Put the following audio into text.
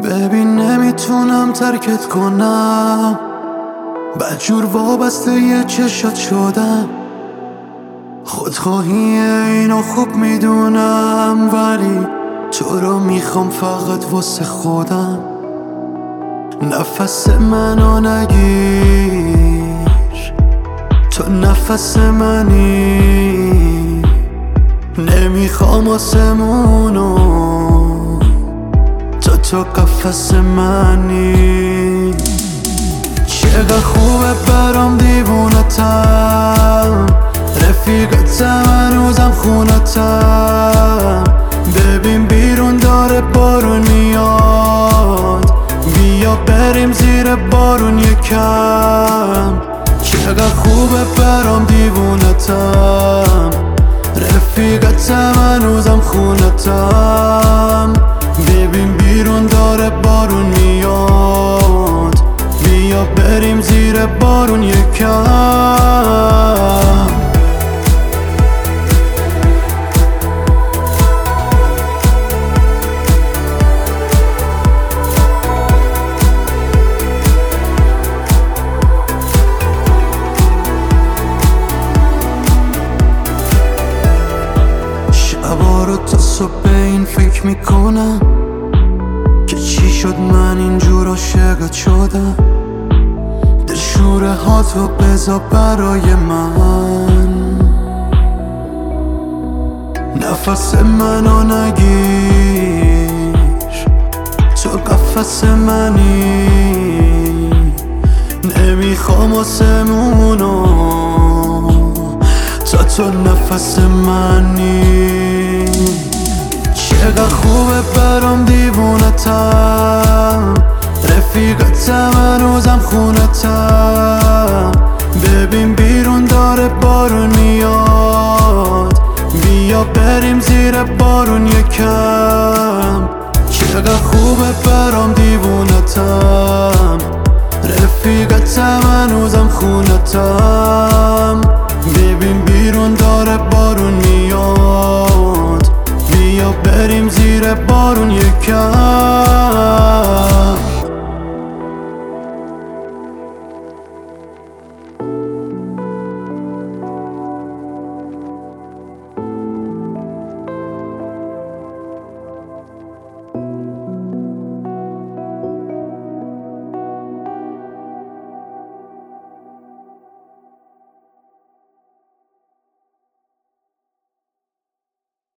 ببین نمیتونم ترکت کنم، بدجور وابسته یه چشات شدم. خودخواهی اینو خوب میدونم، ولی تو رو میخوام فقط واسه خودم. نفس منو نگیر، تو نفس منی، نمیخوام آسمونو، تو قفس منی. چقدر خوبه برام دیوونتم، رفیقتم هنوزم خونتم. ببین بیرون داره بارون میاد، بیا بریم زیر بارون یکم. چقدر خوبه برام دیوونتم، رفیقتم هنوزم خونتم. ببین بیرون داره بارون میاد، بیا بریم زیر بارون یکم. شبا رو تا صبح به این فکر میکنم که چی شد من اینجور عاشقت شدم. دلشوره هاتو بذار برای من، نفس منو نگیر، تو قفس منی، نمیخوام آسمونو، تو نفس منی. چقدر خوبه برام دیوونتم، رفیقتم هنوزم خونتم. ببین بیرون داره بارون میاد، بیا بریم زیر بارون یکم. چقدر خوبه برام دیوونتم، رفیقتم هنوزم خونتم. ببین بیرون داره بارون میاد، بیا بریم زیر بارون یکم.